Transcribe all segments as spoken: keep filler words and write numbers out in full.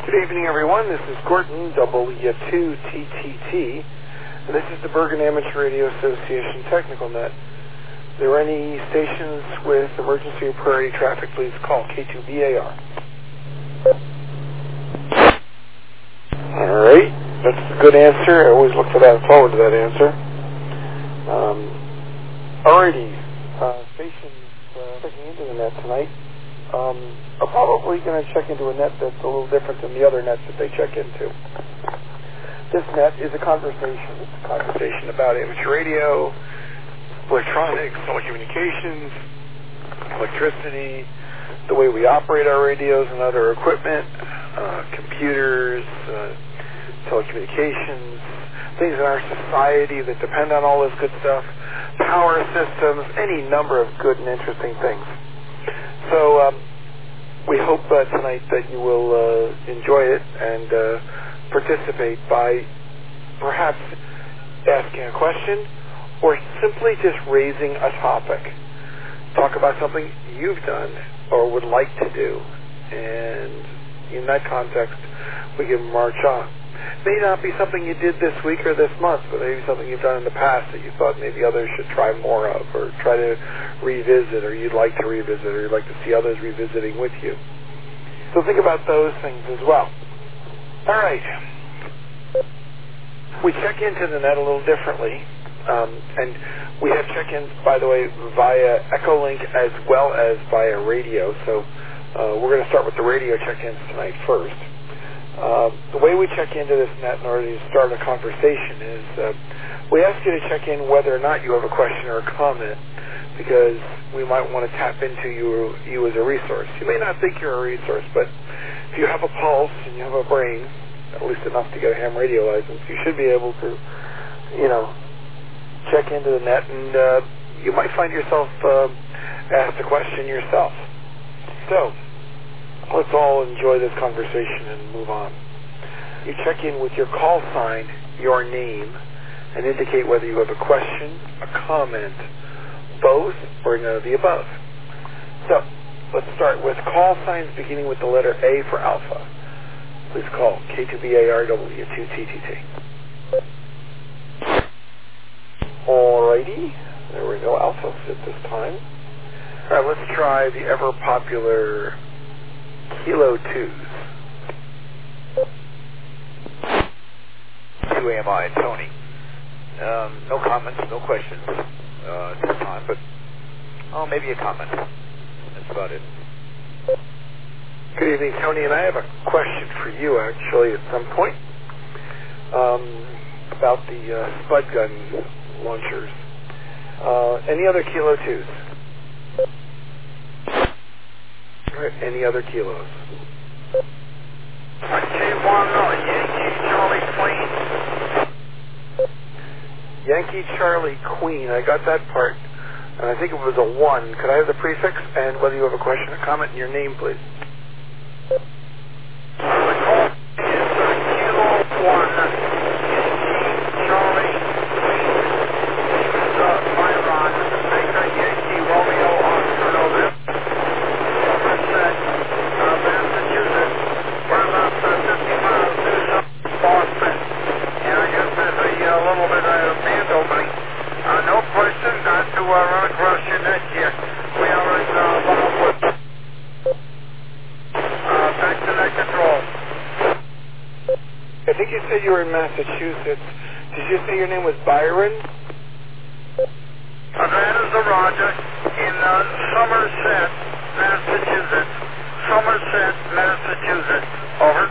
Good evening, everyone. This is Gordon, W two T T T, and this is the Bergen Amateur Radio Association Technical Net. If there are any stations with emergency or priority traffic, please call K two B A R. All right, that's a good answer. I always look for that and forward to that answer. Um, alrighty, uh, stations uh, checking into the net tonight um, are probably going to check into a net that's a little different than the other nets that they check into. This net is a conversation. It's a conversation about amateur radio, electronics, telecommunications, electricity, the way we operate our radios and other equipment, uh, computers, uh, telecommunications, things in our society that depend on all this good stuff, power systems, any number of good and interesting things. So um, we hope uh, tonight that you will uh, enjoy it and uh, participate by perhaps asking a question or simply just raising a topic. Talk about something you've done or would like to do, and in that context, we can march on. It may not be something you did this week or this month, but maybe something you've done in the past that you thought maybe others should try more of or try to revisit, or you'd like to revisit, or you'd like to see others revisiting with you. So think about those things as well. All right. We check into the net a little differently, um, and we have check-ins, by the way, via Echolink as well as via radio. So uh, we're going to start with the radio check-ins tonight first. Uh, the way we check into this net in order to start a conversation is uh, we ask you to check in whether or not you have a question or a comment, because we might want to tap into you, you as a resource. You may not think you're a resource, but if you have a pulse and you have a brain, at least enough to get a ham radio license, you should be able to, you know, check into the net, and uh, you might find yourself uh, asked a question yourself. So let's all enjoy this conversation and move on. You check in with your call sign, your name, and indicate whether you have a question, a comment, both, or none of the above. So let's start with call signs beginning with the letter A for Alpha. Please call K two B A R W two T T T. Alrighty, there we go, Alpha fit this time. Alright, let's try the ever popular Kilo twos. two A M I, Tony. Um, no comments, no questions uh, at this time, but oh, maybe a comment. That's about it. Good evening, Tony, and I have a question for you, actually, at some point, um, about the uh, spud gun launchers. Uh, any other Kilo twos? Right, any other kilos? K one, Yankee Charlie Queen. Yankee Charlie Queen, I got that part, and I think it was a one. Could I have the prefix and whether you have a question or comment and your name, please? The call is Kilo one, Yankee Charlie Queen. This is uh, Myron, Baker Yankee Romeo Oscar November. Somerset, uh, Massachusetts. We're about uh, fifty miles due south of Boston. And I guess there's a uh, little bit of a band opening. Uh, no question not to uh, run across your net here. We are in uh, Longwood. Uh, back to net control. I think you said you were in Massachusetts. Did you say your name was Byron? Uh, that is the Roger in uh, Somerset, Massachusetts. Somerset, Massachusetts. Over.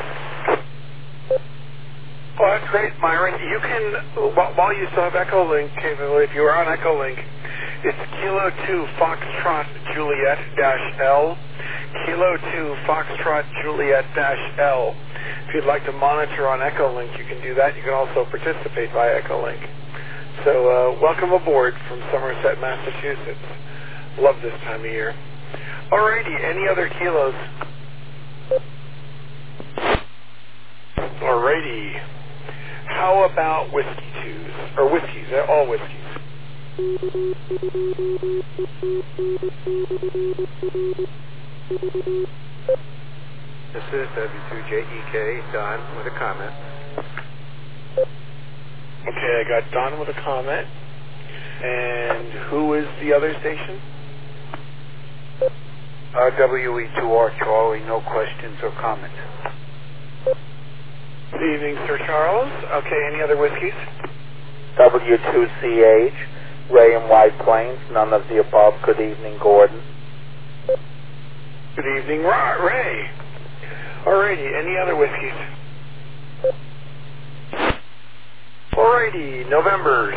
Oh, that's great, Myron. You can, while you still have Echolink capability, if you are on Echolink, it's Kilo two Foxtrot Juliet dash L. Kilo two Foxtrot Juliet dash L. If you'd like to monitor on Echolink, you can do that. You can also participate via Echolink. So uh, welcome aboard from Somerset, Massachusetts. Love this time of year. Alrighty, any other kilos? Alrighty. How about whiskey twos? Or whiskeys, they're all whiskeys. This is W two J E K, Don, with a comment. Okay, I got Don with a comment. And who is the other station? Uh, W E two R, Charlie, no questions or comments. Good evening, Sir Charles. Okay, any other whiskeys? W two C H, Ray in White Plains, none of the above. Good evening, Gordon. Good evening, Ra- Ray. Alrighty, any other whiskeys? Alrighty, Novembers.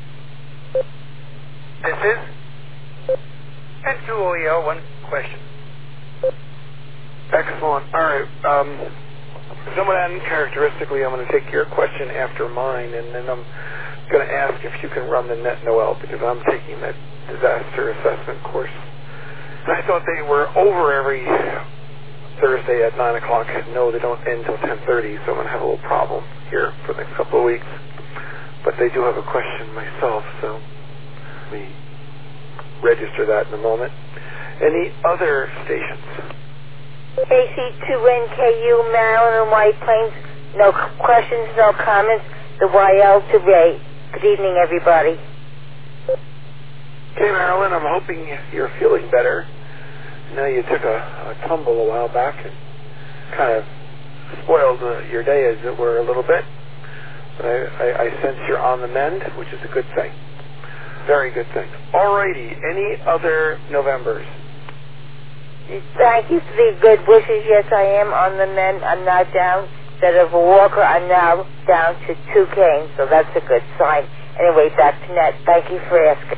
This is N two O E L, one question. Excellent. Alright, um, somewhat uncharacteristically, I'm going to take your question after mine, and then I'm going to ask if you can run the Net Noel, because I'm taking that disaster assessment course. And I thought they were over every Thursday at nine o'clock. No, they don't end until ten thirty, so I'm going to have a little problem here for the next couple of weeks. But they do have a question myself, so let me register that in a moment. Any other stations? K C two N K U, Maryland and White Plains. No questions, no comments. The Y L to Ray. Good evening, everybody. Okay, Marilyn, I'm hoping you're feeling better. I know you took a, a tumble a while back and kind of spoiled uh, your day, as it were, a little bit. But I, I, I sense you're on the mend, which is a good thing. Very good thing. Alrighty, any other Novembers? Thank you for the good wishes. Yes, I am on the mend. I'm now down. Instead of a walker, I'm now down to two canes, so that's a good sign. Anyway, back to Net. Thank you for asking.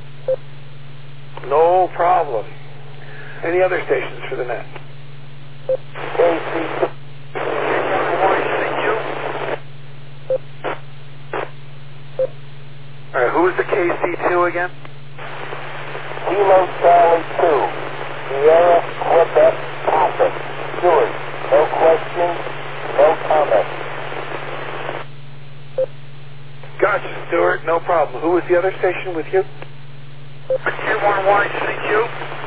No problem. Any other stations for the Net? K C All right, who's the K C two again? Kilo Charlie two, Sierra Quebec Papa, Stewart, no questions, no comments. Gotcha, Stuart, no problem. Who was the other station with you? Q one Y C Q.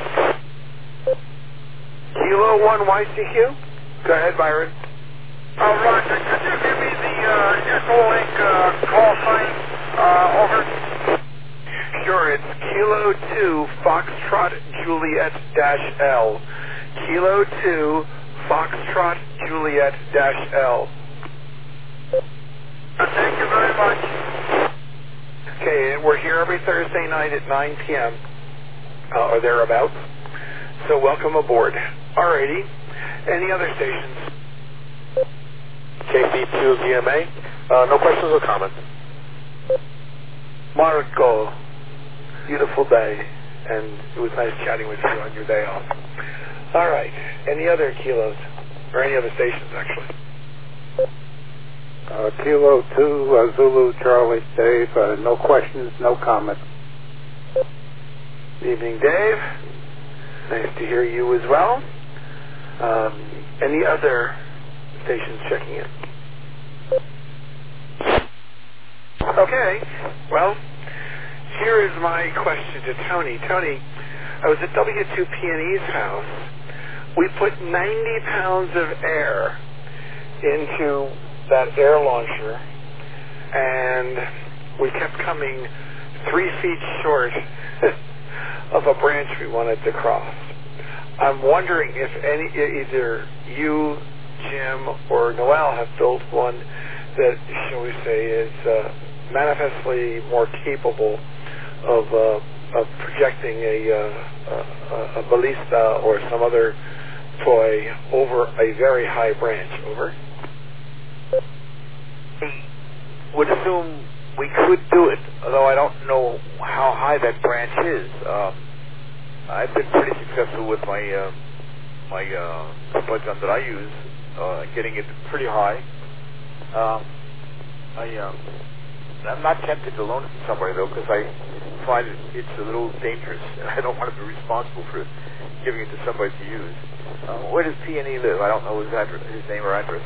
Kilo one Y C Q? Go ahead, Byron. Uh, Roger, could you give me the uh, Echolink uh, call sign uh, over? Sure, it's Kilo two Foxtrot Juliet dash L. Kilo two Foxtrot Juliet dash L. Uh, thank you very much. Okay, we're here every Thursday night at nine p.m. Uh, or thereabouts. So welcome aboard. Alrighty. Any other stations? K C two V M A, uh, no questions or comments. Marco, beautiful day, and it was nice chatting with you on your day off. All right. Any other kilos, or any other stations, actually? Uh, Kilo two, uh, Zulu, Charlie, Dave, uh, no questions, no comments. Good evening, Dave. Nice to hear you as well. Um, any other stations checking in? Okay, well, here is my question to Tony. Tony, I was at W two P and E's house. We put ninety pounds of air into that air launcher, and we kept coming three feet short of a branch we wanted to cross. I'm wondering if any, either you, Jim, or Noel have built one that, shall we say, is uh, manifestly more capable of uh, of projecting a, uh, a a ballista or some other toy over a very high branch. Over. Would assume we could do it, although I don't know how high that branch is. Um, I've been pretty successful with my uh, my uh, supply gun that I use, uh, getting it pretty high. Um, I um, I'm not tempted to loan it to somebody though, because I find it, it's a little dangerous, and I don't want to be responsible for giving it to somebody to use. Uh, where does P and E live? I don't know his address, his name or address.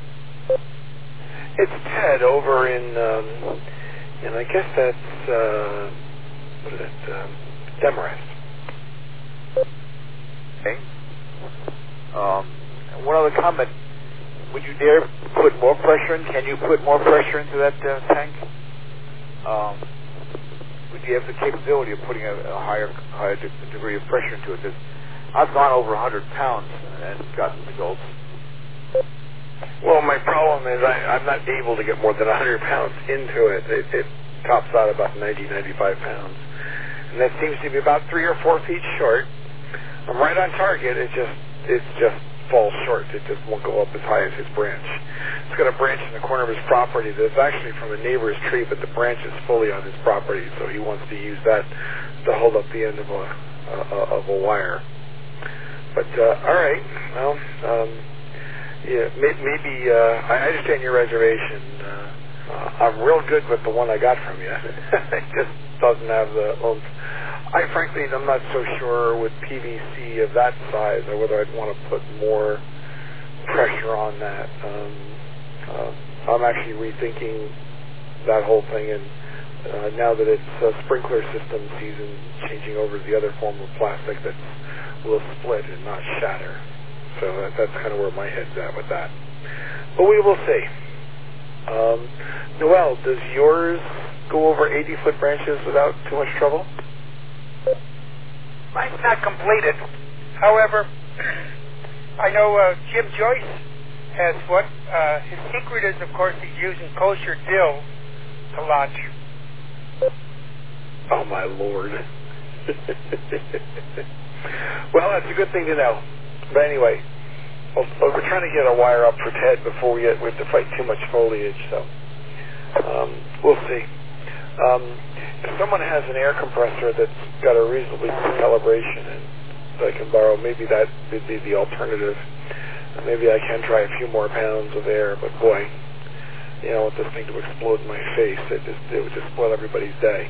It's Ted over in, um, and I guess that's, uh, what is it, um, Demarest. Okay. Um, one other comment. Would you dare put more pressure in? Can you put more pressure into that uh, tank? Um, would you have the capability of putting a, a higher, higher de- degree of pressure into it? Because I've gone over one hundred pounds and gotten results. Well, my problem is I, I'm not able to get more than one hundred pounds into it. It, it tops out about ninety, ninety-five pounds. And that seems to be about three or four feet short. I'm right on target. It just, it just falls short. It just won't go up as high as his branch. It's got a branch in the corner of his property that's actually from a neighbor's tree, but the branch is fully on his property, so he wants to use that to hold up the end of a uh, of a wire. But uh, all right, well, um, yeah, may- maybe uh, I understand your reservation. Uh, uh, I'm real good with the one I got from you. It just doesn't have the oomph. I frankly, I'm not so sure with P V C of that size or whether I'd want to put more pressure on that. Um, uh, I'm actually rethinking that whole thing, and uh, now that it's uh, sprinkler system season, changing over to the other form of plastic that will split and not shatter. So that, that's kind of where my head's at with that. But we will see. Um, Noel, does yours go over eighty-foot branches without too much trouble? Mine's not completed. However, I know uh, Jim Joyce has what? Uh, his secret is, of course, he's using kosher dill to launch. Oh, my Lord. Well, that's a good thing to know. But anyway, well, we're trying to get a wire up for Ted before we, get, we have to fight too much foliage, so um, we'll see. Um, if someone has an air compressor that's got a reasonably good calibration and that I can borrow, maybe that would be the alternative. Maybe I can try a few more pounds of air, but boy, you know, with this thing to explode in my face, it, just, it would just spoil everybody's day.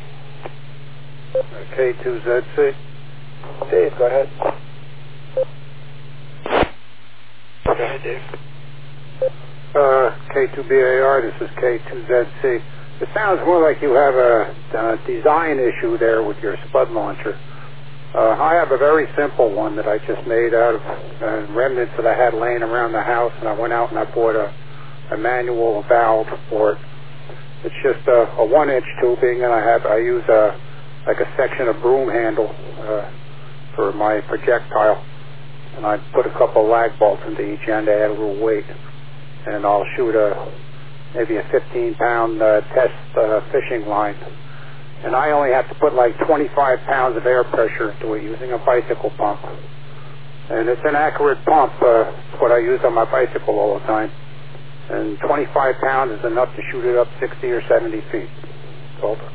K two Z C. Dave, go ahead. Go ahead, Dave. Uh, K two B A R, this is K two Z C. It sounds more like you have a, a design issue there with your spud launcher. Uh, I have a very simple one that I just made out of uh, remnants that I had laying around the house, and I went out and I bought a, a manual valve for it. It's just a, a one-inch tubing, and I have I use a like a section of broom handle uh, for my projectile, and I put a couple of lag bolts into each end to add a little weight, and I'll shoot a maybe a fifteen pound uh, test uh, fishing line. And I only have to put like twenty-five pounds of air pressure into it using a bicycle pump. And it's an accurate pump. Uh, it's what I use on my bicycle all the time. And twenty-five pounds is enough to shoot it up sixty or seventy feet. It's over.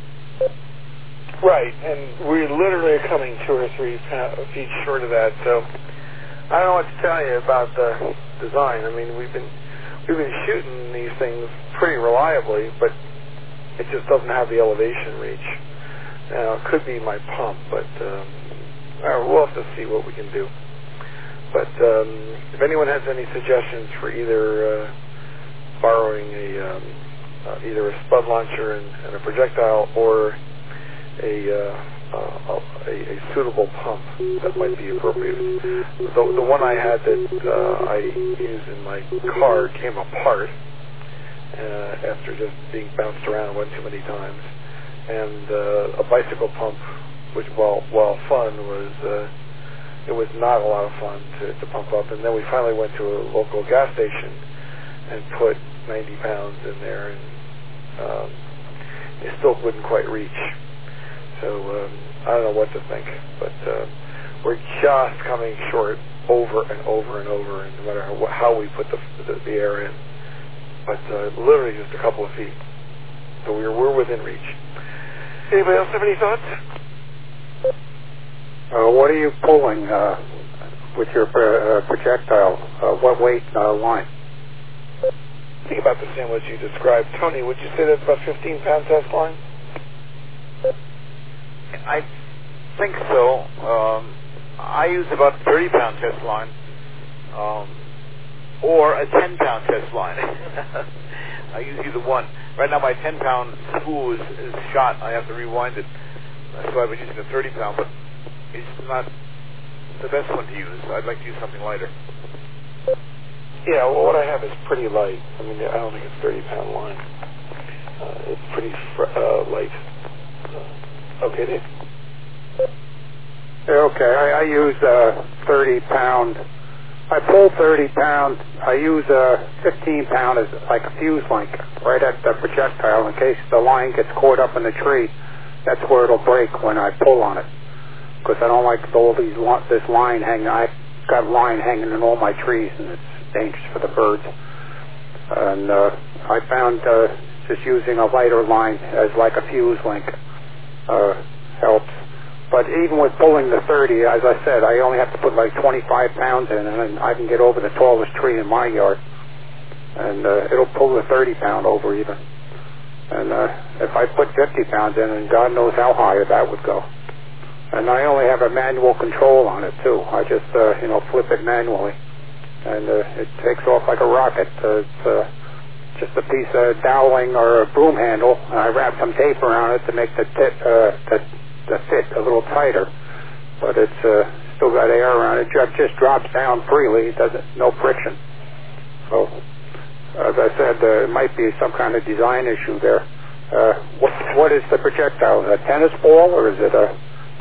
Right, and we literally are coming two or three feet short of that. So I don't know what to tell you about the design. I mean, we've been we've been shooting these things pretty reliably, but it just doesn't have the elevation reach. Now, it could be my pump, but um, we'll have to see what we can do. But um, if anyone has any suggestions for either uh, borrowing a um, uh, either a spud launcher and, and a projectile or a, uh, uh, a a suitable pump that might be appropriate. The, the one I had that uh, I used in my car came apart uh, after just being bounced around one too many times, and uh, a bicycle pump, which while while fun was uh, it was not a lot of fun to, to pump up. And then we finally went to a local gas station and put ninety pounds in there, and um, it still wouldn't quite reach. So um, I don't know what to think, but uh, we're just coming short over and over and over, and no matter how, how we put the, the, the air in. But uh, literally just a couple of feet. So we're, we're within reach. Anybody else have any thoughts? Uh, what are you pulling uh, with your uh, projectile? Uh, what weight uh, line? I think about the same as you described. Tony, would you say that's about fifteen pound test line? I think so. Um, I use about a thirty pound test line, um, or a ten pound test line. I use either one. Right now my ten pound spool is, is shot. I have to rewind it. So I've been using a thirty pound, but it's not the best one to use. I'd like to use something lighter. Yeah, well, what I have is pretty light. I mean, I don't think it's thirty pound line. Uh, it's pretty fr- uh, light. Uh, okay, Dave? Okay, I, I use uh, thirty pound. I pull thirty pound. I use a fifteen pound as like a fuse link right at the projectile in case the line gets caught up in the tree. That's where it'll break when I pull on it. Because I don't like all these this line hanging. I've got line hanging in all my trees, and it's dangerous for the birds. And uh, I found uh, just using a lighter line as like a fuse link uh, helps. But even with pulling the thirty, as I said, I only have to put like twenty-five pounds in, and then I can get over the tallest tree in my yard. And uh, it'll pull the thirty pound over even. And uh, if I put fifty pounds in, and God knows how high that would go. And I only have a manual control on it too. I just, uh, you know, flip it manually. And uh, it takes off like a rocket. Uh, it's uh, just a piece of doweling or a broom handle. And I wrap some tape around it to make the tip, uh, the the fit a little tighter, but it's uh, still got air around it. It just drops down freely. It doesn't, no friction. So, as I said, uh, it might be some kind of design issue there. Uh, what, what is the projectile? A tennis ball, or is it a?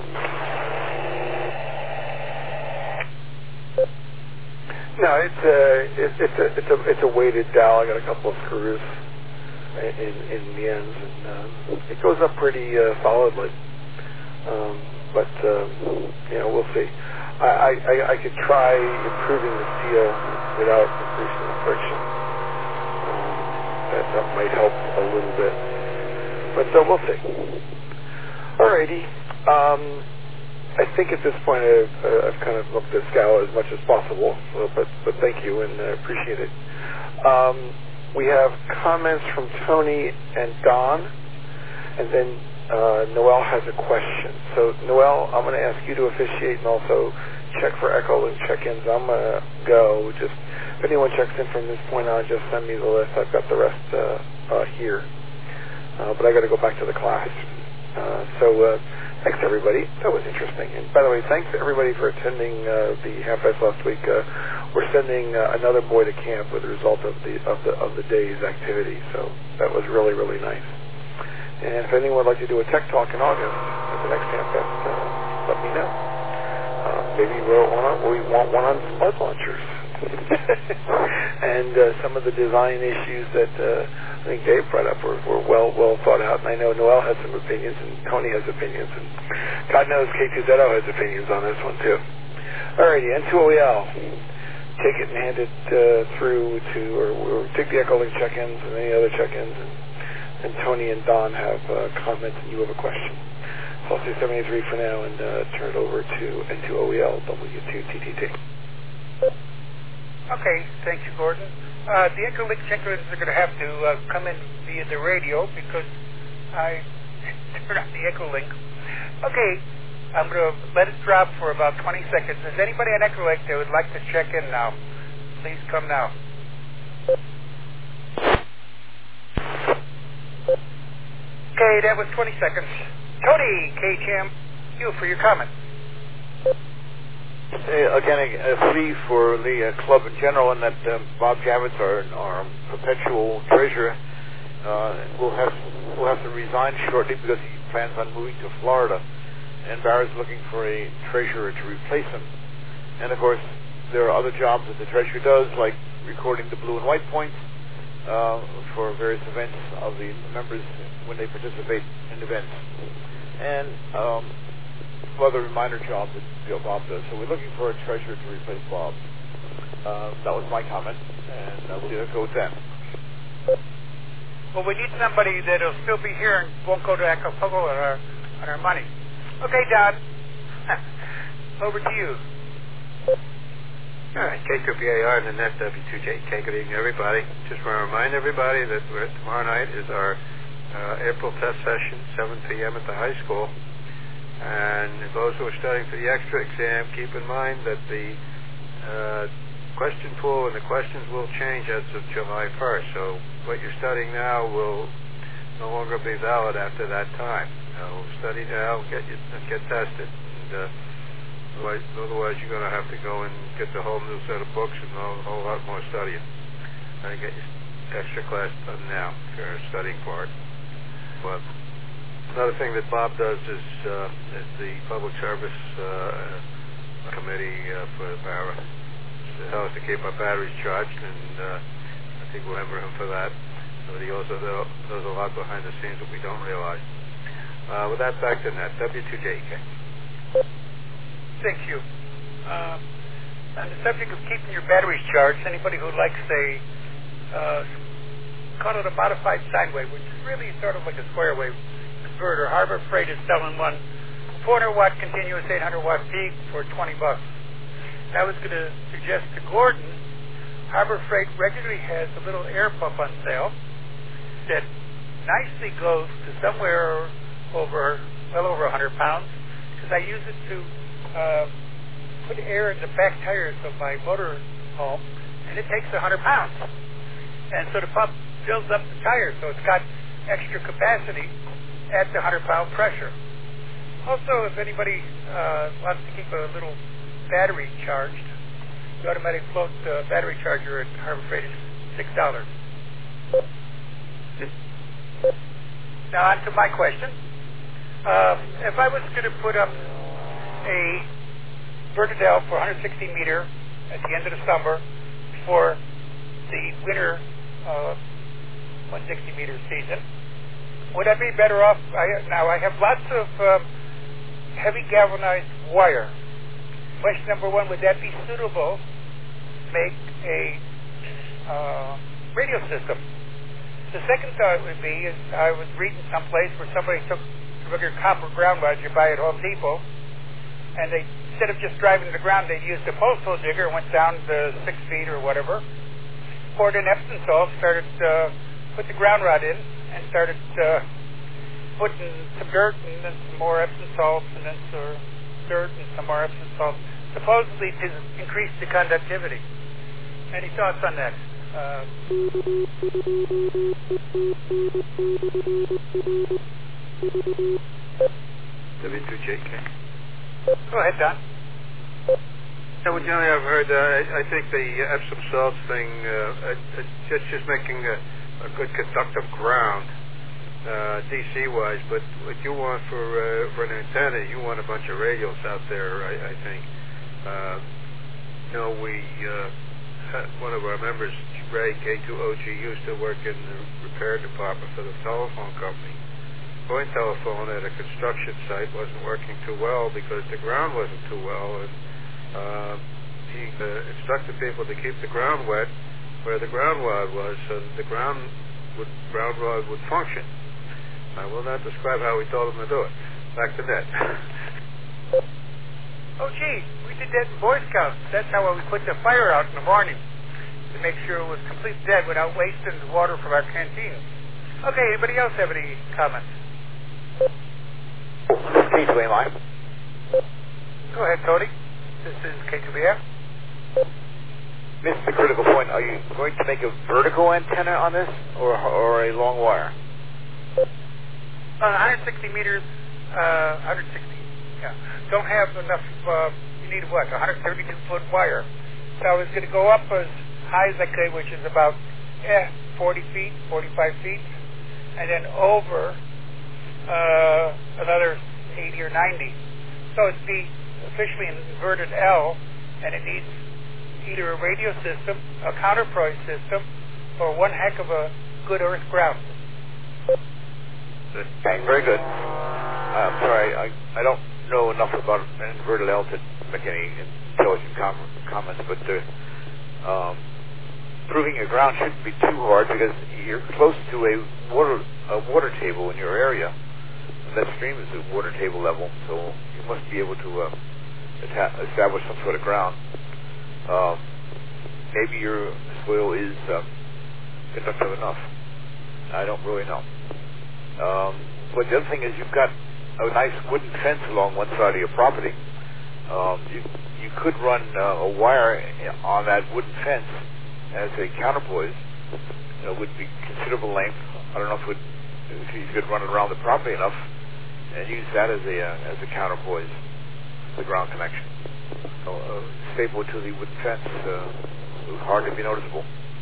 No, it's a it's, it's a it's a it's a weighted dowel. I got a couple of screws in in the ends, and uh, it goes up pretty uh, solidly. Um, but, um, you know, we'll see. I, I, I could try improving the steel without increasing the friction. Um, that, that might help a little bit. But uh, we'll see. Alrighty. Um, I think at this point I've, uh, I've kind of looked at Scala as much as possible. So, but, but thank you, and I uh, appreciate it. Um, we have comments from Tony and Don, and then Uh, Noel has a question. So, Noel, I'm going to ask you to officiate and also check for echo and check-ins. I'm going to go. Just if anyone checks in from this point on, just send me the list. I've got the rest uh, uh, here. Uh, but I got to go back to the class. Uh, so, uh, thanks everybody. That was interesting. And by the way, thanks everybody for attending uh, the Half Fest last week. Uh, we're sending uh, another boy to camp with the result of the of the of the day's activity. So that was really really nice. And if anyone would like to do a tech talk in August at the next Half Fest, uh, let me know. Uh, maybe we'll want we want one on Spud launchers. And uh, some of the design issues that uh, I think Dave brought up were, were well well thought out. And I know Noel has some opinions, and Tony has opinions, and God knows K two Z O has opinions on this one too. Alrighty, N two O E L. Take it and hand it uh, through to, or, or take the Echolink check-ins and any other check-ins. And, And Tony and Don have uh, comments, and you have a question. So I'll say seven eighty-three for now and uh, turn it over to N two O E L W two T T T. Okay, thank you, Gordon. Uh, the Echolink checkers are going to have to uh, come in via the radio because I turned on the Echolink. Okay, I'm going to let it drop for about twenty seconds. Is anybody on Echolink that would like to check in now? Please come now. Okay, that was twenty seconds. Tony, K T M, you for your comment. Hey, again, a, a plea for the uh, club in general, and that um, Bob Javits, our, our perpetual treasurer, uh, will have will have to resign shortly because he plans on moving to Florida, and Barrett's looking for a treasurer to replace him. And of course, there are other jobs that the treasurer does, like recording the blue and white points uh, for various events of the members when they participate in events, and um, other minor jobs that you know, Bob does. So we're looking for a treasurer to replace Bob. Uh, that was my comment, and uh, we'll see how it goes then. Well, we need somebody that'll still be here and won't go to Acapulco on our, on our money. Okay, Don. Over to you. All right, K two B A R and the net W two J K. Good evening, everybody. Just want to remind everybody that we're, tomorrow night is our uh, April test session, seven p.m. at the high school. And those who are studying for the extra exam, keep in mind that the uh, question pool and the questions will change as of July first. So what you're studying now will no longer be valid after that time. So study now, get you, get tested. And, uh, Otherwise, otherwise you're going to have to go and get the whole new set of books and a whole, whole lot more studying. Try to get your extra class done now if you're studying for it. But another thing that Bob does is, uh, is the public service uh, committee uh, for Barra. It helps to keep our batteries charged, and uh, I think we'll remember him for that. But he also does a lot behind the scenes that we don't realize. Uh, with that, back to Nat. W two J K. Thank you. Uh, on the subject of keeping your batteries charged, anybody who likes a, uh, call it a modified sine wave, which is really sort of like a square wave converter. Harbor Freight is selling one four hundred watt continuous eight hundred watt peak for twenty bucks. I was going to suggest to Gordon, Harbor Freight regularly has a little air pump on sale that nicely goes to somewhere over, well over one hundred pounds, because I use it to uh, put air in the back tires of my motor home, and it takes one hundred pounds. And so the pump fills up the tire, so it's got extra capacity at the one hundred pound pressure. Also, if anybody uh, wants to keep a little battery charged, the automatic float uh, battery charger at Harbor Freight is six dollars. Now on to my question. Um, if I was going to put up a Vertidel for one hundred sixty meter at the end of the summer for the winter uh, one hundred sixty meter season, would I be better off? I, now I have lots of uh, heavy galvanized wire. Question number one, would that be suitable to make a uh, radio system? The second thought would be, is I was reading someplace where somebody took a regular copper ground rod you buy at Home Depot, and they, instead of just driving to the ground, they used a post hole digger, went down to six feet or whatever, poured in Epsom salt, started, uh, put the ground rod in, and started uh, putting some dirt and then some more Epsom salts, and then some dirt and some more Epsom salt, supposedly to increase the conductivity. Any thoughts on that? Uh, W two J K. Go ahead, Don. Yeah, well, Johnny, I've heard, uh, I, I think the Epsom salts thing, uh, uh, just, just making a, a good conductive ground, uh, D C-wise, but what you want for uh, for an antenna, you want a bunch of radios out there, I, I think. Uh, you know, we, uh, had one of our members, Ray, K two O G, used to work in the repair department for the telephone company. Point telephone at a construction site wasn't working too well because the ground wasn't too well, and uh, he uh, instructed people to keep the ground wet where the ground rod was, so that the ground would, ground rod would function. I will not describe how we told him to do it. Back to Ned. Oh, gee, we did that in Boy Scouts. That's how we put the fire out in the morning, to make sure it was completely dead without wasting the water from our canteen. Okay, anybody else have any comments? This is K two A M I. Go ahead, Tony. This is K two B F. Missed the critical point. Are you going to make a vertical antenna on this, or or a long wire? Uh, one hundred sixty meters, uh, one hundred sixty, yeah. Don't have enough, uh, you need what, one hundred thirty-two foot wire. So I was going to go up as high as I could, which is about, eh, forty feet, forty-five feet, and then over uh, another eighty or ninety. So it'd be officially an inverted L, and it needs either a radio system, a counterpoise system, or one heck of a good earth ground. Okay, very good. Uh, I'm sorry, I, I don't know enough about an inverted L to make any intelligent com- comments, but uh, um, proving your ground shouldn't be too hard because you're close to a water a water table in your area. That stream is at water table level, so you must be able to uh, atta- establish some sort of ground. Um, maybe your soil is uh, conductive enough. I don't really know. Um, but the other thing is you've got a nice wooden fence along one side of your property. Um, you, you could run uh, a wire on that wooden fence as a counterpoise. It would be considerable length. I don't know if, it would, if you could run it around the property enough and use that as a uh, as a counterpoise. the ground connection. So, uh, stapled to the wooden fence, uh, it was hardly be noticeable.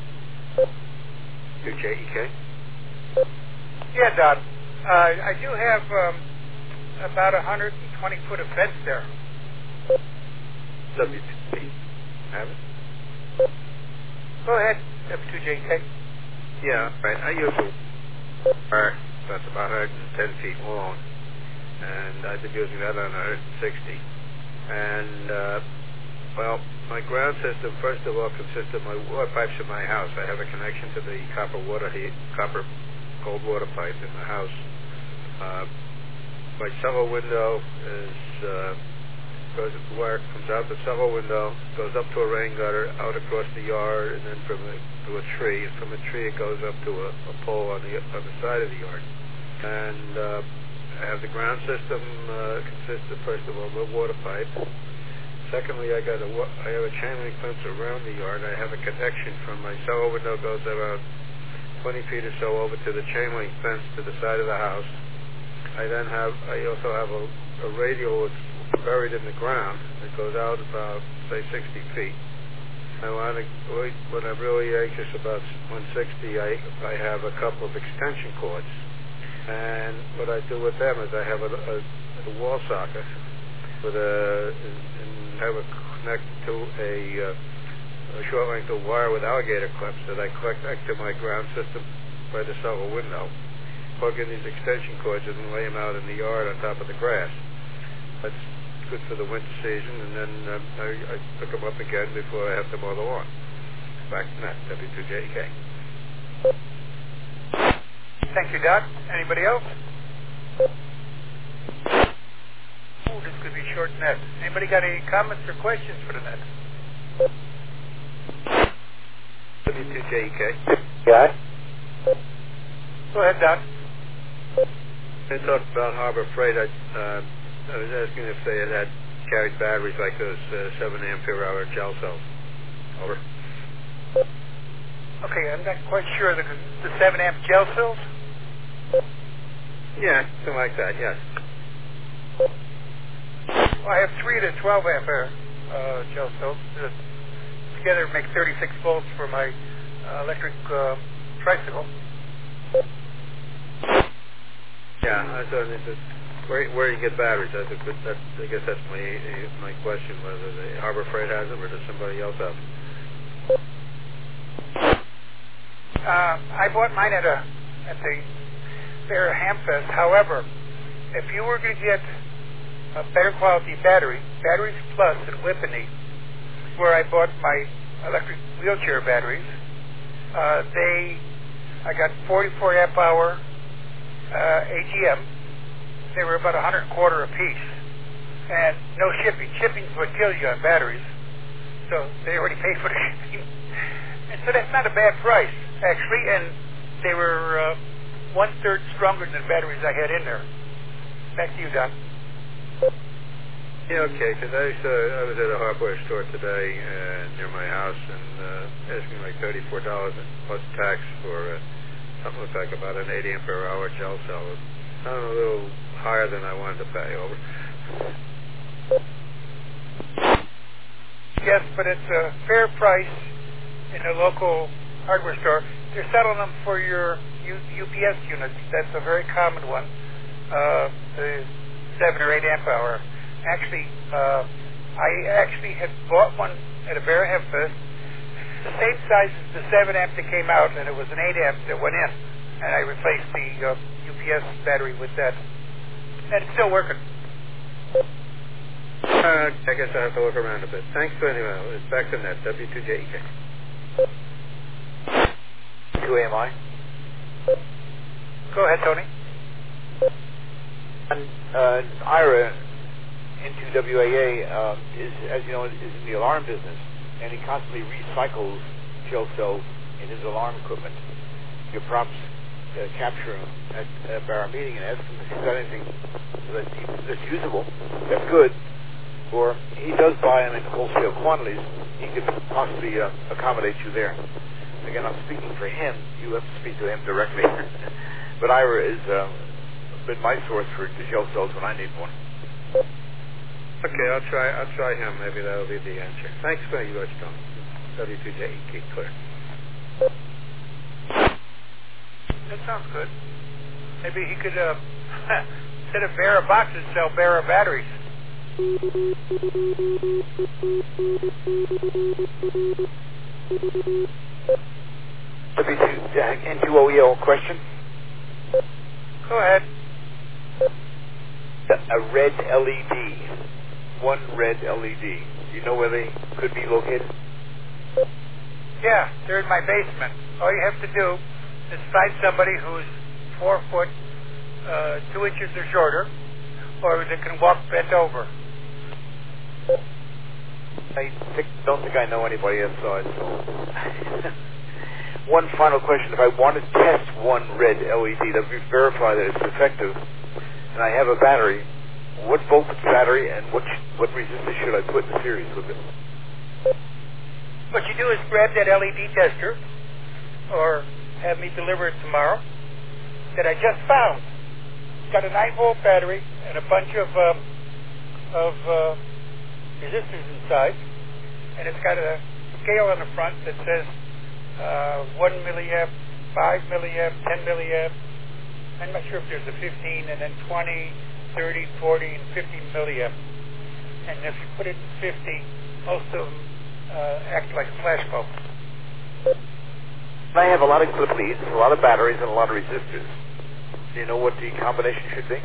two J E K? Yeah, Don. Uh, I do have um, about one hundred twenty foot of fence there. W two P. Have it? Go ahead, W two J K. Yeah, right. I use a wire that's about one hundred ten feet long, and I've been using that on one hundred sixty. And, uh, well, my ground system, first of all, consists of my water pipes in my house. I have a connection to the copper water heat, copper cold water pipe in the house. Uh, my cellar window is, uh, goes wire comes out the cellar window, goes up to a rain gutter, out across the yard, and then from a, to a tree. And from a tree, it goes up to a, a pole on the on the side of the yard. And uh, I have the ground system uh, consists of, first of all, a water pipe. Secondly, I got a I have a chain link fence around the yard. I have a connection from my cellar window goes about twenty feet or so over to the chain link fence to the side of the house. I then have I also have a, a radial that's buried in the ground that goes out about say sixty feet. I want to when I'm really anxious about one sixty, I I have a couple of extension cords, and what I do with them is I have a, a, a wall socket with a and have it connected to a, uh, a short length of wire with alligator clips that I connect to my ground system by the cellar window. Plug in these extension cords and lay them out in the yard on top of the grass. That's good for the winter season, and then um, I, I pick them up again before I have to mow the lawn. Back to that, W two J K. Thank you, Doc. Anybody else? Oh, this could be a short net. Anybody got any comments or questions for the net? W two J K. Yeah. Go ahead, Doc. I talked about Harbor Freight. I, uh, I was asking if they had, had carried batteries like those uh, seven ampere hour gel cells. Over. Okay, I'm not quite sure. The, the seven amp gel cells? Yeah, something like that, yes. Well, I have three to twelve ampere uh, gel cells. Uh, together make thirty-six volts for my uh, electric uh, tricycle. Yeah, I thought this is where where you get batteries. That's a good. That, I guess that's my my question. Whether the Harbor Freight has them or does somebody else have them? Uh, I bought mine at a at the Fair Hamfest. However, if you were going to get a better quality battery, Batteries Plus in Whippany, where I bought my electric wheelchair batteries, uh, they I got forty-four amp hour uh, A G M. They were about a hundred and a quarter a piece, and no shipping. Shipping's what kills you on batteries, so they already paid for the shipping. And so that's not a bad price, actually, and they were uh, one third stronger than the batteries I had in there. Back to you, Don. Yeah, okay, because I, uh, I was at a hardware store today uh, near my house and uh, asking like thirty-four dollars plus tax for uh, something looks like about an eight ampere hour gel cell. It sounded a little higher than I wanted to pay. Over. Yes, but it's a fair price in a local hardware store. They're selling them for your U- UPS units. That's a very common one, uh, the seven or eight amp hour. Actually, uh, I actually had bought one at a Bear Hamfest, the same size as the seven amp that came out, and it was an eight amp that went in, and I replaced the uh, U P S battery with that, and it's still working. Uh, I guess I have to look around a bit. Thanks for anyway. It's back to net. W two J E K. two A M I. Go ahead, Tony. And uh, Ira into W A A um, is, as you know, is in the alarm business, and he constantly recycles gel cells in his alarm equipment. You perhaps uh, capture him at, at our meeting and ask him if he's got anything that's, that's usable, that's good, or he does buy them in wholesale quantities. He could possibly uh, accommodate you there. Again, I'm speaking for him. You have to speak to him directly. But Ira has uh, been my source for gel cells when I need one. Okay, I'll try. I'll try him. Maybe that'll be the answer. Thanks very much, Tom. W two J E K, clear. That sounds good. Maybe he could, uh, instead of Barra boxes, sell Barra batteries. W two N two O E L question? Go ahead. A red L E D. One red L E D. Do you know where they could be located? Yeah, they're in my basement. All you have to do is find somebody who's four foot, uh, two inches or shorter, or that can walk bent over. I think, don't think I know anybody that size. So. One final question. If I want to test one red L E D that we verify that it's effective, and I have a battery, what voltage battery and what what resistor should I put in the series with it? What you do is grab that L E D tester, or have me deliver it tomorrow, that I just found. It's got a nine volt battery and a bunch of um, of uh, resistors inside, and it's got a scale on the front that says uh, one milliamp, five milliamp, ten milliamp. I'm not sure if there's a fifteen, and then twenty, thirty, forty, and fifty milliamp. And if you put it in fifty, most of them uh, act like a flash bulb. I have a lot of clip leads, a lot of batteries, and a lot of resistors. Do you know what the combination should be?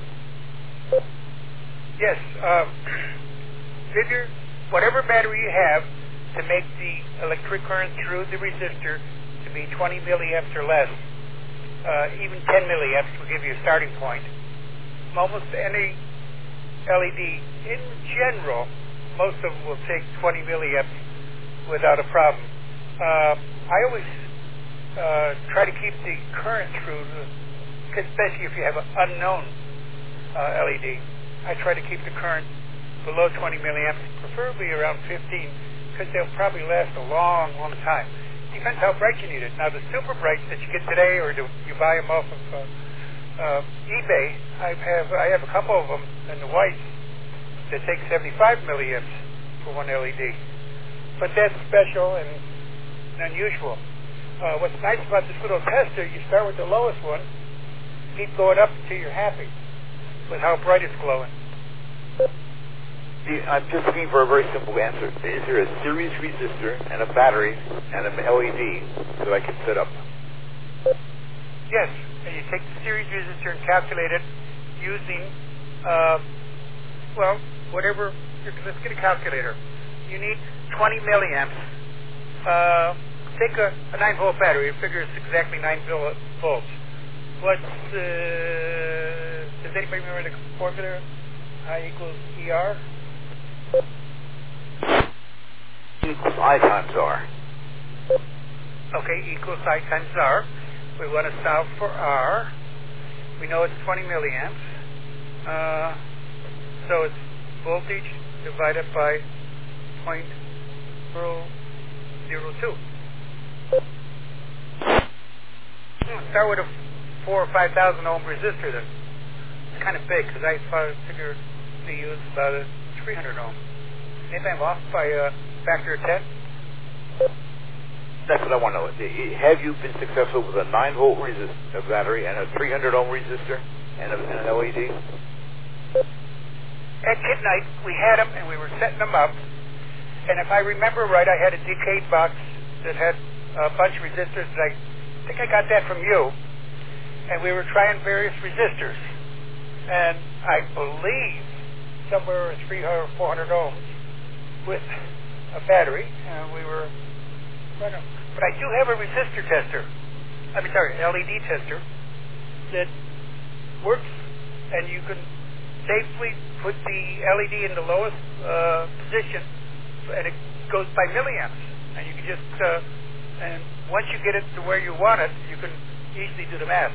Yes. Um, figure whatever battery you have to make the electric current through the resistor to be twenty milliamps or less. Uh, even ten milliamps will give you a starting point. Almost any L E D, in general, most of them will take twenty milliamps without a problem. Uh, I always uh, try to keep the current through, especially if you have an unknown uh, L E D. I try to keep the current below twenty milliamps, preferably around fifteen, because they'll probably last a long, long time. Depends how bright you need it. Now, the super brights that you get today, or do you buy them off of uh, uh, eBay, I have I have a couple of them in the whites that take seventy-five milliamps for one L E D. But that's special and unusual. Uh, what's nice about this little tester, you start with the lowest one, keep going up until you're happy with how bright it's glowing. I'm just looking for a very simple answer. Is there a series resistor and a battery and an L E D that I can set up? Yes, and you take the series resistor and calculate it using, uh, well, whatever, let's get a calculator. You need twenty milliamps. Uh, take a, a nine volt battery, you figure it's exactly nine volts. What's, uh, does anybody remember the formula? I equals E R? Equals I times R. Okay, equals I times R. We want to solve for R. We know it's twenty milliamps. Uh, so it's voltage divided by zero point zero zero two. Hmm, start with a four or five thousand ohm resistor then. It's kind of big because I figured they use about a three hundred ohm. Maybe I'm off by a factor of ten. That's what I want to know. Have you been successful with a nine volt resist a battery and a three hundred ohm resistor and, a, and an L E D? At midnight, we had them and we were setting them up. And if I remember right, I had a Decade box that had a bunch of resistors. That I think I got that from you. And we were trying various resistors. And I believe somewhere three hundred or four hundred ohms with a battery. And we were running. But I do have a resistor tester. I mean, sorry, L E D tester that works, and you can safely put the L E D in the lowest uh, position, and it goes by milliamps. And you can just, uh, and once you get it to where you want it, you can easily do the math.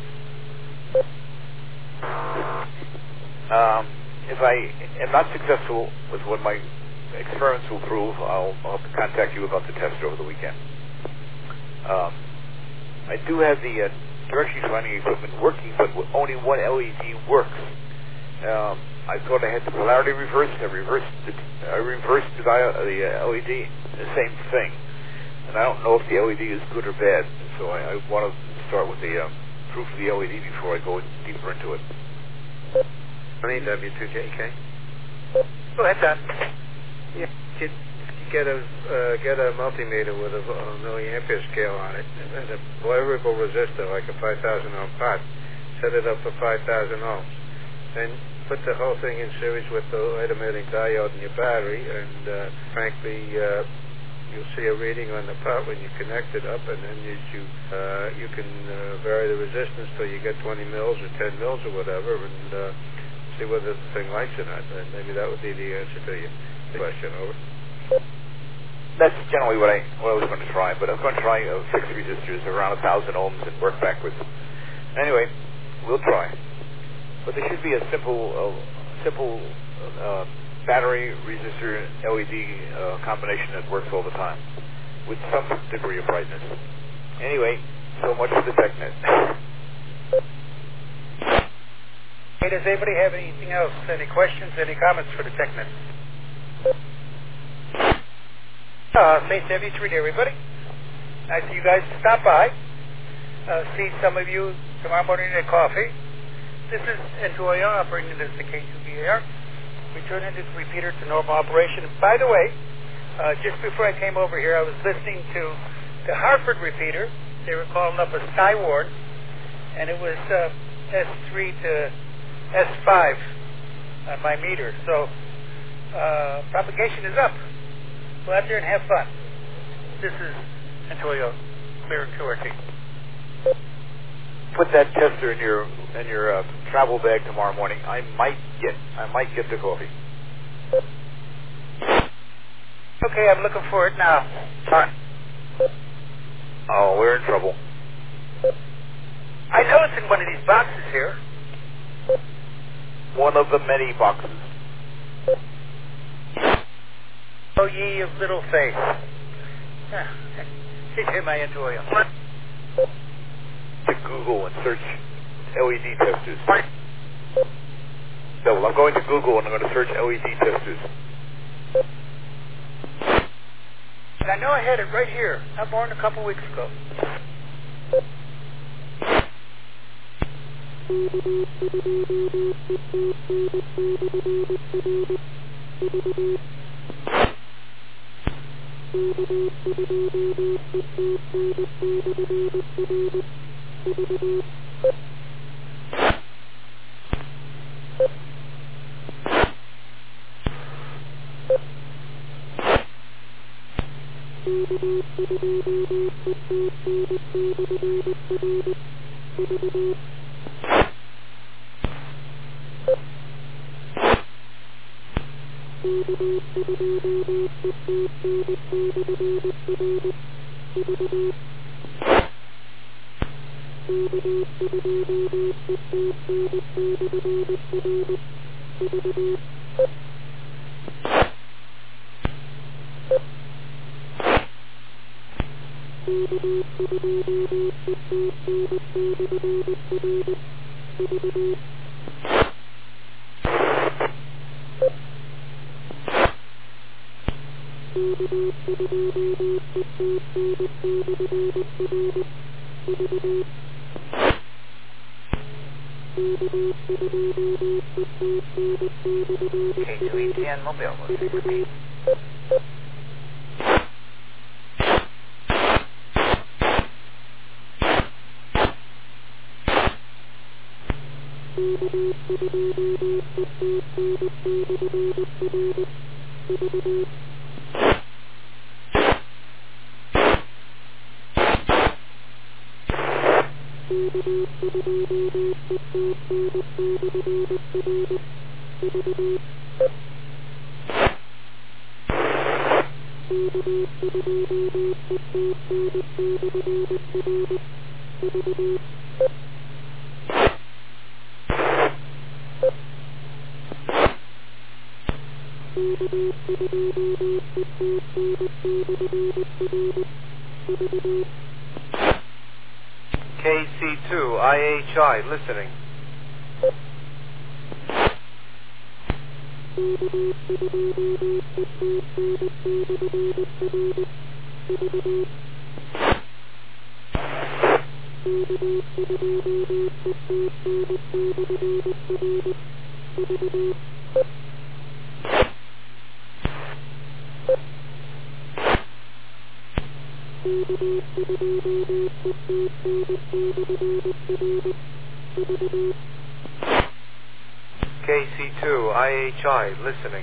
Um, if I am not successful with what my experiments will prove, I'll, I'll contact you about the test over the weekend. Um, I do have the uh, direction finding equipment working, but only one L E D works. Um, I thought I had the polarity reversed. I reversed the, I reversed the, dia- the uh, L E D, the same thing. And I don't know if the L E D is good or bad. So I, I want to start with the um, proof of the L E D before I go deeper into it. I mean W two J K. Go ahead, Don. Yeah, get, get a uh, get a multimeter with a, a milliampere scale on it, and then a variable resistor like a five thousand ohm pot. Set it up for five thousand ohms. Then put the whole thing in series with the light emitting diode in your battery, and uh, frankly, uh, you'll see a reading on the pot when you connect it up, and then you you, uh, you can uh, vary the resistance till you get twenty mils or ten mils or whatever, and uh, see whether the thing lights or not. And maybe that would be the answer to your question. Over. That's generally what I what I was going to try, but I'm going to try uh, fixed resistors around a thousand ohms and work backwards. Anyway, we'll try. But there should be a simple, uh, simple uh, battery resistor L E D uh, combination that works all the time, with some degree of brightness. Anyway, so much for the TechNet. Hey, does anybody have anything else? Any questions? Any comments for the TechNet? Uh, Saint seventy-three to everybody. Nice of you guys to stop by. Uh, see some of you tomorrow morning at coffee. This is Antoya operating as the K two B A R. Returning this repeater to normal operation. And by the way, uh, just before I came over here, I was listening to the Hartford repeater. They were calling up a Skyward, and it was uh, S three to S five on my meter. So uh, propagation is up. Go out there and have fun. This is Antoya, Mirror Q R T. Put that tester in your in your uh, travel bag tomorrow morning. I might get I might get the coffee. Okay, I'm looking for it now. Sorry. Oh, we're in trouble. I know it's in one of these boxes here. One of the many boxes. Oh, ye of little faith. Here's my Antoya. To Google and search L E D testers. No, well, I'm going to Google and I'm going to search L E D testers. And I know I had it right here, not more than a couple weeks ago. K two E T N mobile. Repeat. K C two I H I listening. K C two, I H I, listening.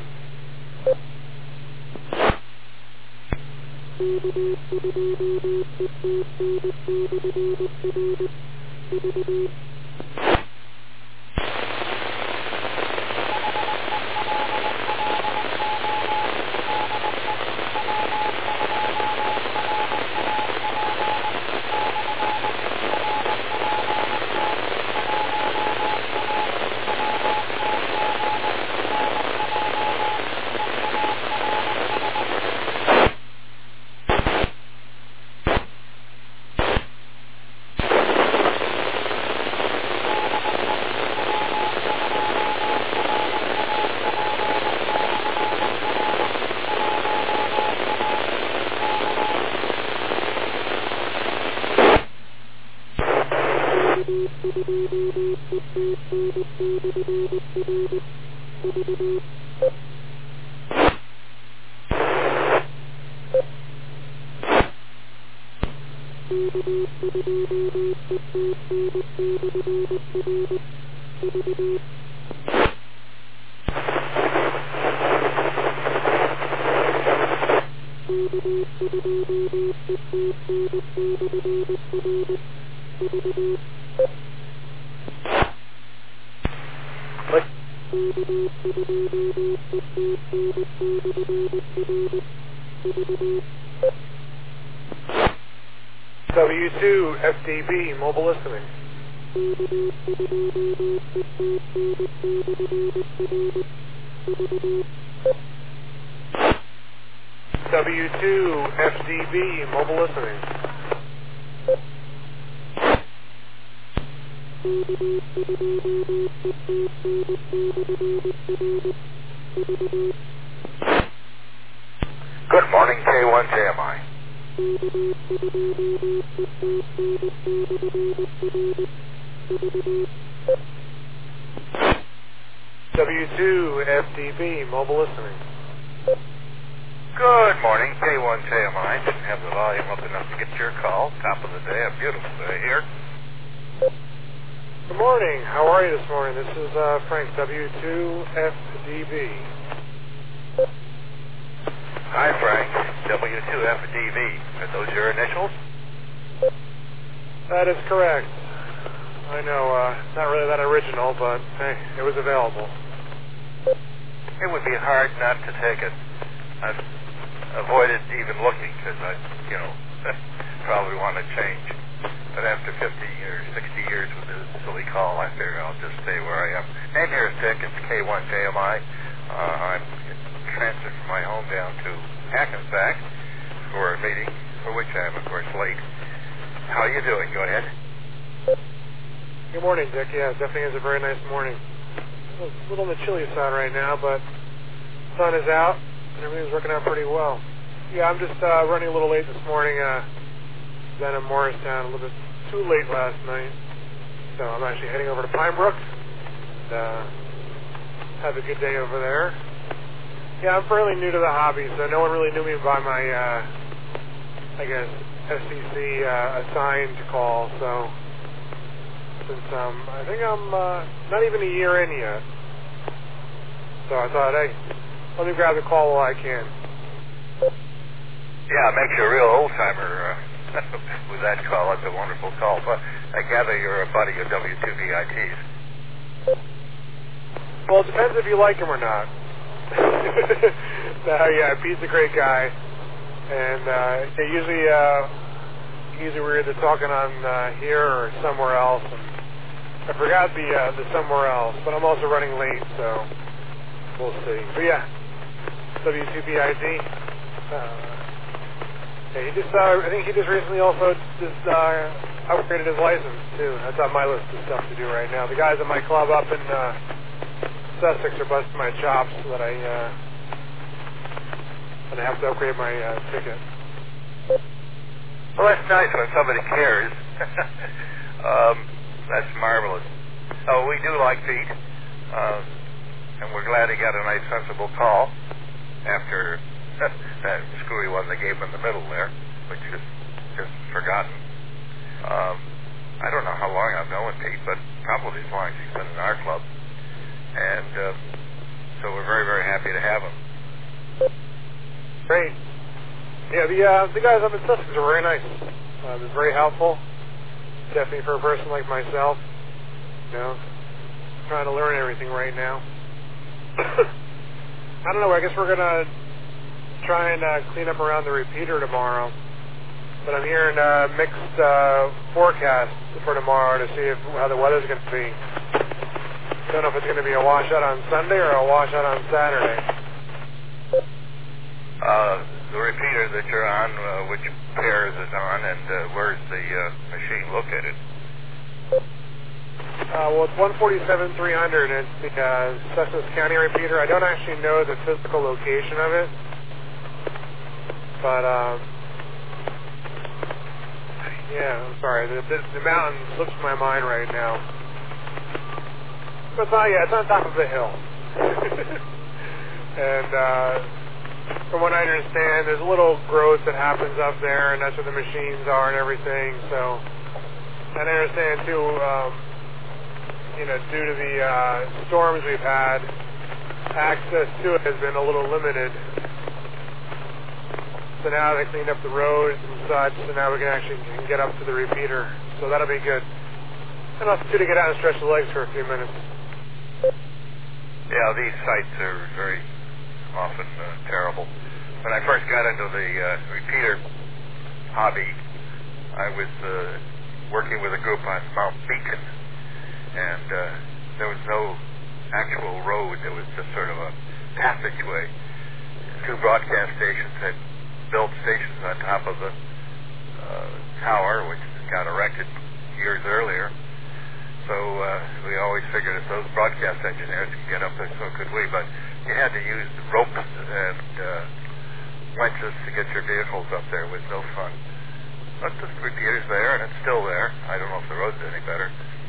W two F D B, mobile listening. W two F D B, mobile listening. Good morning, K one J M I. W two F D B, mobile listening. Good morning, K one J M I. Didn't have the volume up enough to get your call. Top of the day, a beautiful day here. Good morning. How are you this morning? This is uh, Frank, W two F D B. Hi, Frank. W two F D B. Are those your initials? That is correct. I know, uh, not really that original, but hey, it was available. It would be hard not to take it. I've avoided even looking because I, you know, probably want to change. But after fifty years, sixty years with this silly call, I figure I'll just stay where I am. Name here is Dick. It's K one J M I. Uh, I'm transferred from my home down to Hackensack for a meeting, for which I am, of course, late. How are you doing? Go ahead. Good morning, Dick. Yeah, it definitely is a very nice morning. A little on the chilly side right now, but sun is out and everything's working out pretty well. Yeah, I'm just uh, running a little late this morning. Uh, down in Morristown, a little bit too late last night. So I'm actually heading over to Pine Brook. And, uh, have a good day over there. Yeah, I'm fairly new to the hobby, so no one really knew me by my, uh, I guess, S C C uh, assigned call. So since um, I think I'm uh, not even a year in yet. So I thought, hey, let me grab the call while I can. Yeah, it makes you a real old-timer uh, with that call. That's a wonderful call. But I gather you're a buddy of W two V I Ts. Well, it depends if you like him or not. No, yeah, Pete's a great guy. And uh, they usually, uh, usually we're either talking on uh, here or somewhere else. And I forgot the, uh, the somewhere else, but I'm also running late, so we'll see. But yeah, W two V I T. Uh, yeah, he just, uh, I think he just recently also just uh, upgraded his license, too. That's on my list of stuff to do right now. The guys at my club up in uh, Sussex are busting my chops that I uh, that I have to upgrade my uh, ticket. Well, that's nice when somebody cares. um, that's marvelous. Oh, we do like Pete, um, and we're glad he got a nice, sensible call after that screwy one they gave him in the middle there, which is just forgotten. Um, I don't know how long I've known Pete, but probably as long as he's been in our club. And uh, so we're very, very happy to have him. Great. Yeah, the uh, the guys up in Sussex are very nice. Uh, they're very helpful. Definitely for a person like myself. You know, trying to learn everything right now. I don't know. I guess we're gonna try and uh, clean up around the repeater tomorrow. But I'm hearing uh, mixed uh, forecasts for tomorrow to see if, how the weather's going to be. Don't know if it's going to be a washout on Sunday or a washout on Saturday. Uh, the repeater that you're on, uh, which pair is it on, and uh, where's the uh, machine located? Uh, well, it's one forty-seven three hundred. It's the uh, Sussex County repeater. I don't actually know the physical location of it, but um, yeah, I'm sorry. The, the, the mountain slips my mind right now. But it's not, yeah, it's on top of the hill. And uh, from what I understand, there's a little growth that happens up there, and that's where the machines are and everything. So, and I understand too, um, you know, due to the uh, storms we've had, access to it has been a little limited. So now they cleaned up the roads and such, so now we can actually can get up to the repeater. So that'll be good. And also too to get out and stretch the legs for a few minutes. Yeah, these sites are very often uh, terrible. When I first got into the uh, repeater hobby, I was uh, working with a group on Mount Beacon, and uh, there was no actual road. There was just sort of a passageway. Two broadcast stations had built stations on top of the uh, tower, which got erected years earlier. So uh, we always figured if those broadcast engineers could get up there, so could we. But you had to use ropes and uh, winches to get your vehicles up there. It was no fun. But the repeater's there, and it's still there. I don't know if the road's any better.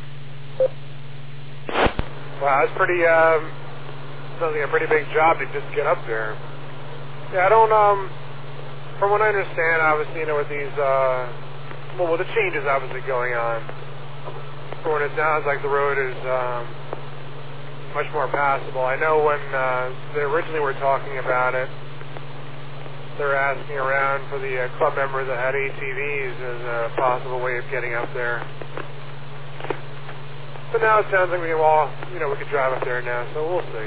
Wow, that's pretty, um, sounds like a pretty big job to just get up there. Yeah, I don't, um, from what I understand, obviously, you know, with these, uh, well, with the changes obviously going on, when it sounds like the road is um, much more passable. I know when uh, they originally were talking about it, they were asking around for the uh, club members that had A T Vs as a possible way of getting up there. But now it sounds like we can all, you know, we could drive up there now, so we'll see.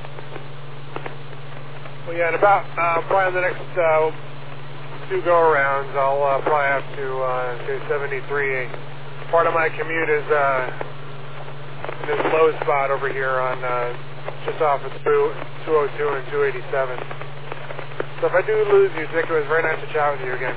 Well, yeah, in about uh, probably the next uh, two go-arounds, I'll uh, probably have to uh, do seventy-three. Part of my commute is uh, in this low spot over here on uh, just off of two oh two and two eighty-seven. So if I do lose you, Dick, it was very nice to chat with you again.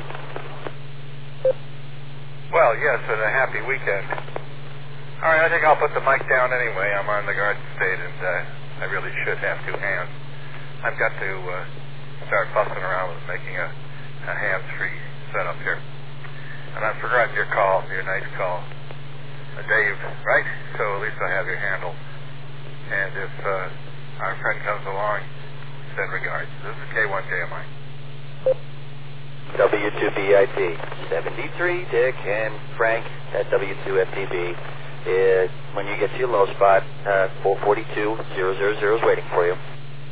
Well, yes, and a happy weekend. All right, I think I'll put the mic down anyway. I'm on the Garden State, and uh, I really should have two hands. I've got to uh, start fussing around with making a, a hands-free setup here. And I've forgotten your call, your nice call. Uh, Dave, right? So at least I have your handle. And if uh, our friend comes along, send regards. This is K one J M I. W two B I P seventy-three, Dick and Frank at W two F T B. Is when you get to your low spot, uh, four forty-two thousand is waiting for you.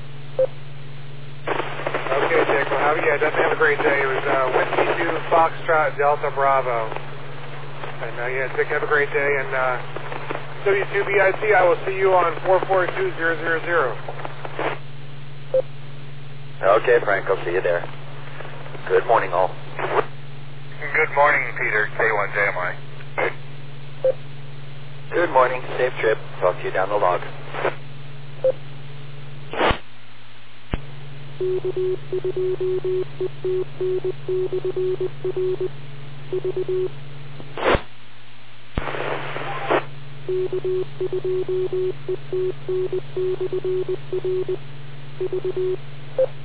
Okay, Dick. Well, have, yeah, definitely have a great day. It was uh, Whiskey two Foxtrot Delta Bravo. And uh, yeah, Dick, have a great day. And uh, W two B I C, I will see you on four four two thousand. Okay, Frank, I'll see you there. Good morning, all. Good morning, Peter, K one J M I. Good morning, safe trip. Talk to you down the log. Thank you.